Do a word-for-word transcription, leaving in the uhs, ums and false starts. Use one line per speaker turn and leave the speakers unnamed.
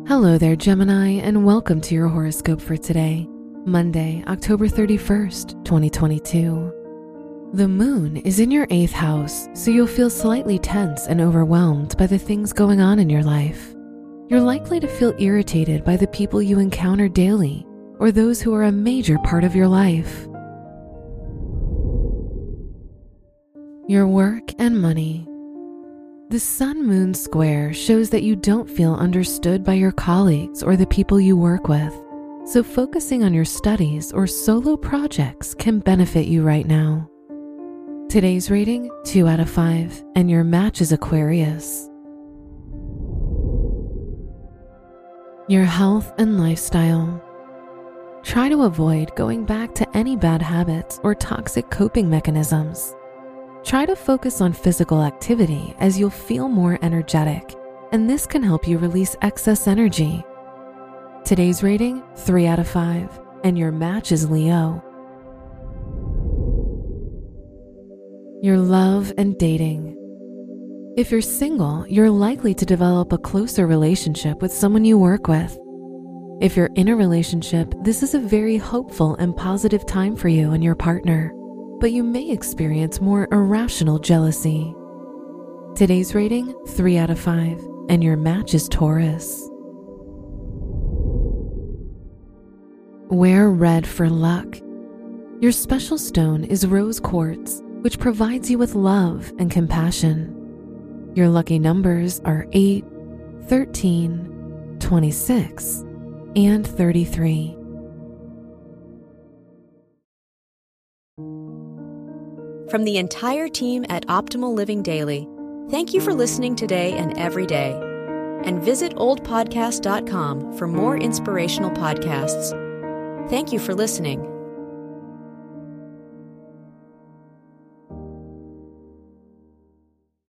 Hello there, Gemini, and welcome to your horoscope for today, Monday, October thirty-first, twenty twenty-two. The moon is in your eighth house, so you'll feel slightly tense and overwhelmed by the things going on in your life. You're likely to feel irritated by the people you encounter daily or those who are a major part of your life. Your work and money. The Sun-Moon square shows that you don't feel understood by your colleagues or the people you work with, so focusing on your studies or solo projects can benefit you right now. Today's rating, two out of five, and your match is Aquarius. Your health and lifestyle. Try to avoid going back to any bad habits or toxic coping mechanisms. Try to focus on physical activity as you'll feel more energetic, and this can help you release excess energy. Today's rating, three out of five, and your match is Leo. Your love and dating. If you're single, you're likely to develop a closer relationship with someone you work with. If you're in a relationship, this is a very hopeful and positive time for you and your partner, but you may experience more irrational jealousy. Today's rating, three out of five, and your match is Taurus. Wear red for luck. Your special stone is rose quartz, which provides you with love and compassion. Your lucky numbers are eight, thirteen, twenty-six, and thirty-three.
From the entire team at Optimal Living Daily, thank you for listening today and every day. And visit old podcast dot com for more inspirational podcasts. Thank you for listening.